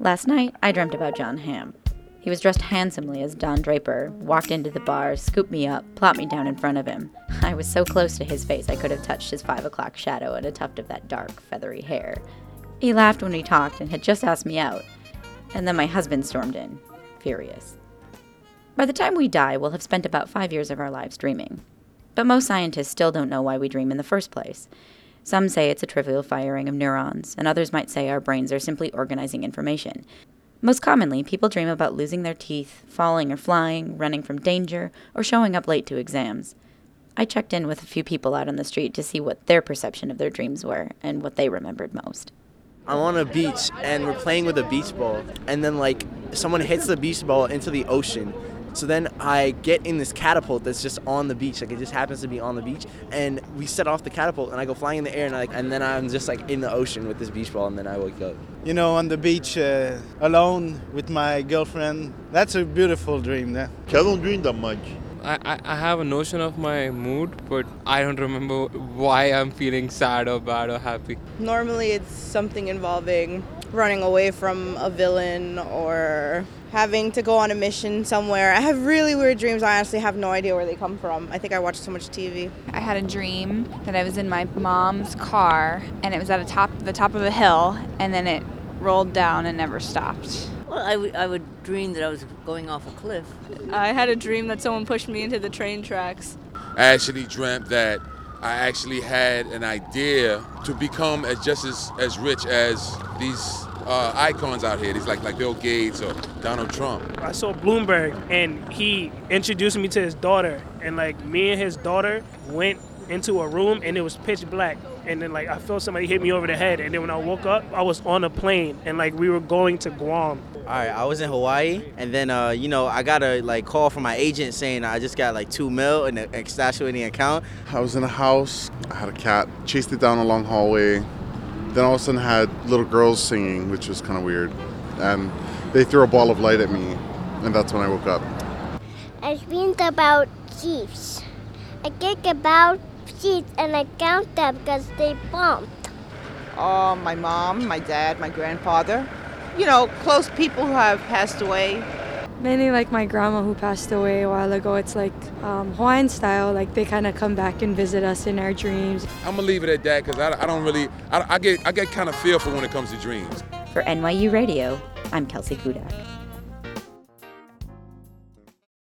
Last night, I dreamt about John Hamm. He was dressed handsomely as Don Draper, walked into the bar, scooped me up, plopped me down in front of him. I was so close to his face I could have touched his 5 o'clock shadow and a tuft of that dark, feathery hair. He laughed when we talked and had just asked me out. And then my husband stormed in, furious. By the time we die, we'll have spent about 5 years of our lives dreaming. But most scientists still don't know why we dream in the first place. Some say it's a trivial firing of neurons, and others might say our brains are simply organizing information. Most commonly, people dream about losing their teeth, falling or flying, running from danger, or showing up late to exams. I checked in with a few people out on the street to see what their perception of their dreams were and what they remembered most. I'm on a beach and we're playing with a beach ball, and then someone hits the beach ball into the ocean. So then I get in this catapult that's just on the beach, it just happens to be on the beach, and we set off the catapult and I go flying in the air and then I'm just in the ocean with this beach ball, and then I wake up. On the beach alone with my girlfriend. That's a beautiful dream. Yeah? I don't dream that much. I have a notion of my mood, but I don't remember why I'm feeling sad or bad or happy. Normally it's something involving running away from a villain or having to go on a mission somewhere. I have really weird dreams. I honestly have no idea where they come from. I think I watch so much TV. I had a dream that I was in my mom's car and it was at the top of a hill, and then it rolled down and never stopped. Well, I would dream that I was going off a cliff. I had a dream that someone pushed me into the train tracks. I actually dreamt that I actually had an idea to become just as rich as these icons out here. These like Bill Gates or Donald Trump. I saw Bloomberg and he introduced me to his daughter, and me and his daughter went into a room and it was pitch black, and then I felt somebody hit me over the head, and then when I woke up I was on a plane and we were going to Guam. Alright, I was in Hawaii, and then I got a call from my agent saying I just got $2 million in a statutory account. I was in a house, I had a cat, chased it down a long hallway, then all of a sudden had little girls singing, which was kind of weird, and they threw a ball of light at me, and that's when I woke up. I dreamed about Chiefs. I think about Chiefs and I count them because they bumped. My mom, my dad, my grandfather. Close people who have passed away. Mainly my grandma who passed away a while ago. It's Hawaiian style, they kind of come back and visit us in our dreams. I'm gonna leave it at that because I don't really, I get kind of fearful when it comes to dreams. For NYU Radio, I'm Kelsey Kudak.